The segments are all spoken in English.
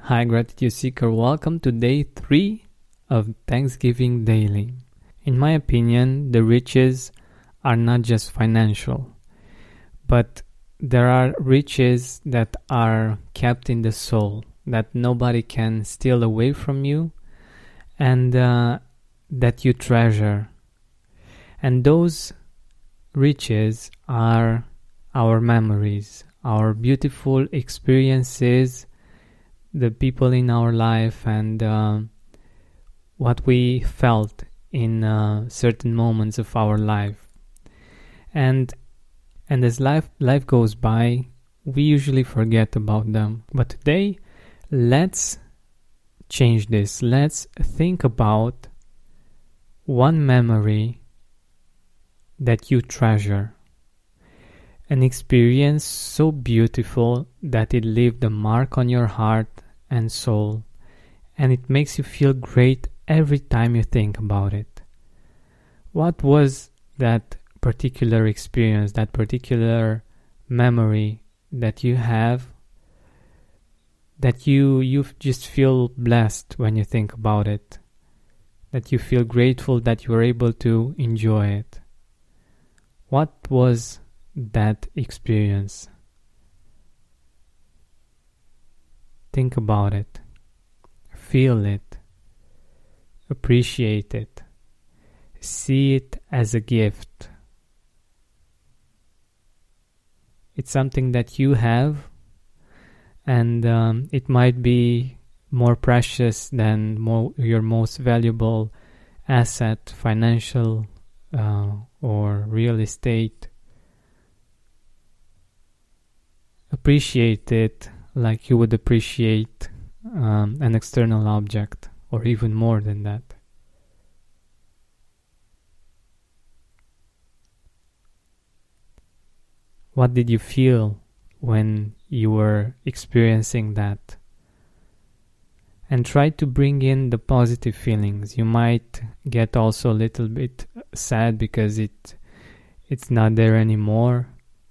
Hi, Gratitude Seeker. Welcome to day 3 of Thanksgiving Daily. In my opinion, the riches are not just financial, but there are riches that are kept in the soul, that nobody can steal away from you, and that you treasure. And those riches are our memories, our beautiful experiences, the people in our life, and what we felt in certain moments of our life. And as life goes by, we usually forget about them. But today, let's change this. Let's think about one memory that you treasure. An experience so beautiful that it left a mark on your heart and soul, and it makes you feel great every time you think about it. What was that particular experience, that particular memory that you have, that you just feel blessed when you think about it, that you feel grateful that you were able to enjoy it? What was that experience? Think about it, feel it, appreciate it, see it as a gift. It's something that you have, and it might be more precious than your most valuable asset, financial or real estate. Appreciate it like you would appreciate an external object, or even more than that. What did you feel when you were experiencing that? And try to bring in the positive feelings. You might get also a little bit sad because it's not there anymore.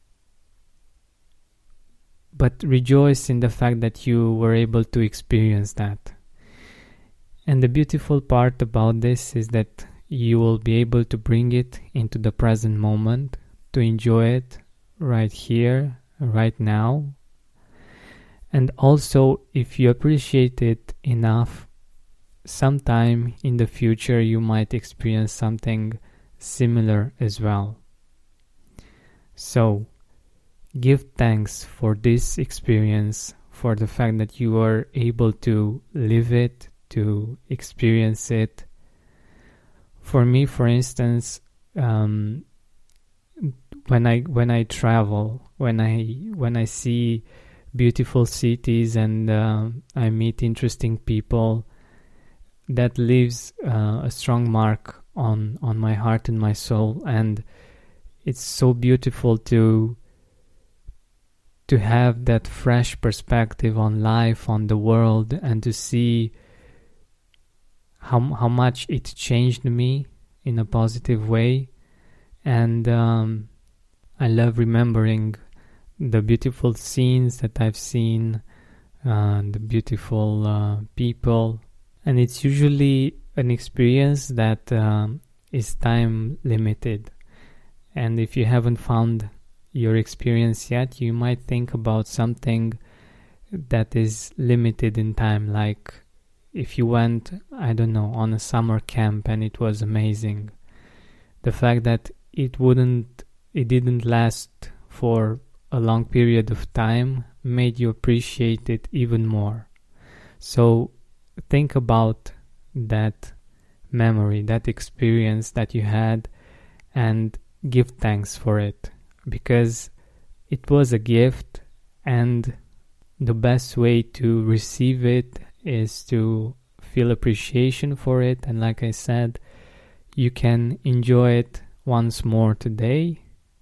But rejoice in the fact that you were able to experience that. And the beautiful part about this is that you will be able to bring it into the present moment, to enjoy it right here, right now. And also, if you appreciate it enough, sometime in the future you might experience something similar as well. So, give thanks for this experience, for the fact that you are able to live it, to experience it. For me, for instance, when I travel, when I see beautiful cities and I meet interesting people, that leaves a strong mark on my heart and my soul. And it's so beautiful to have that fresh perspective on life, on the world, and to see how much it changed me in a positive way. And I love remembering the beautiful scenes that I've seen, the beautiful people. And it's usually an experience that is time limited. And if you haven't found your experience yet, you might think about something that is limited in time, like if you went, I don't know, on a summer camp and it was amazing. The fact that it didn't last for a long period of time made you appreciate it even more. So think about that memory, that experience that you had, and give thanks for it, because it was a gift, and the best way to receive it is to feel appreciation for it. And like I said, you can enjoy it once more today,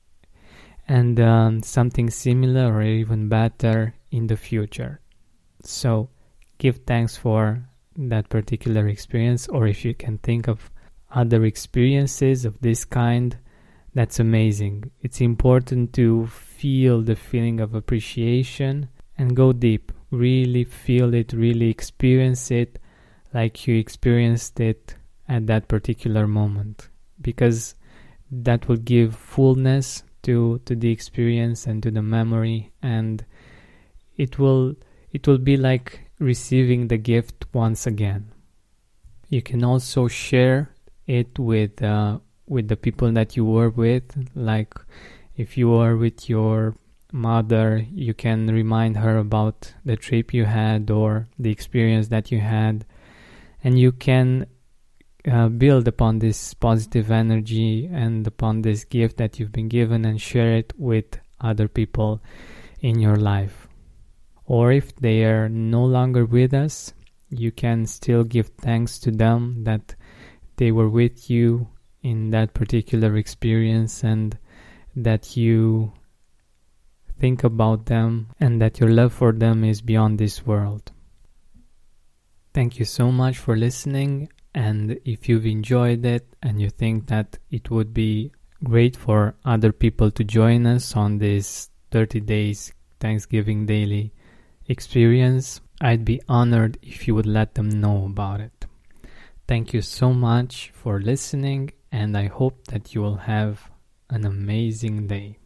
and something similar or even better in the future. So give thanks for that particular experience, or if you can think of other experiences of this kind, that's amazing. It's important to feel the feeling of appreciation and go deep. really feel it, really experience it like you experienced it at that particular moment, because that will give fullness to the experience and to the memory, and it will be like receiving the gift once again. You can also share it with the people that you were with. Like if you are with your mother, you can remind her about the trip you had or the experience that you had, and you can build upon this positive energy and upon this gift that you've been given and share it with other people in your life. Or if they are no longer with us, you can still give thanks to them that they were with you in that particular experience, and that you think about them and that your love for them is beyond this world. Thank you so much for listening, and if you've enjoyed it and you think that it would be great for other people to join us on this 30 days Thanksgiving Daily experience, I'd be honored if you would let them know about it. Thank you so much for listening, and I hope that you will have an amazing day.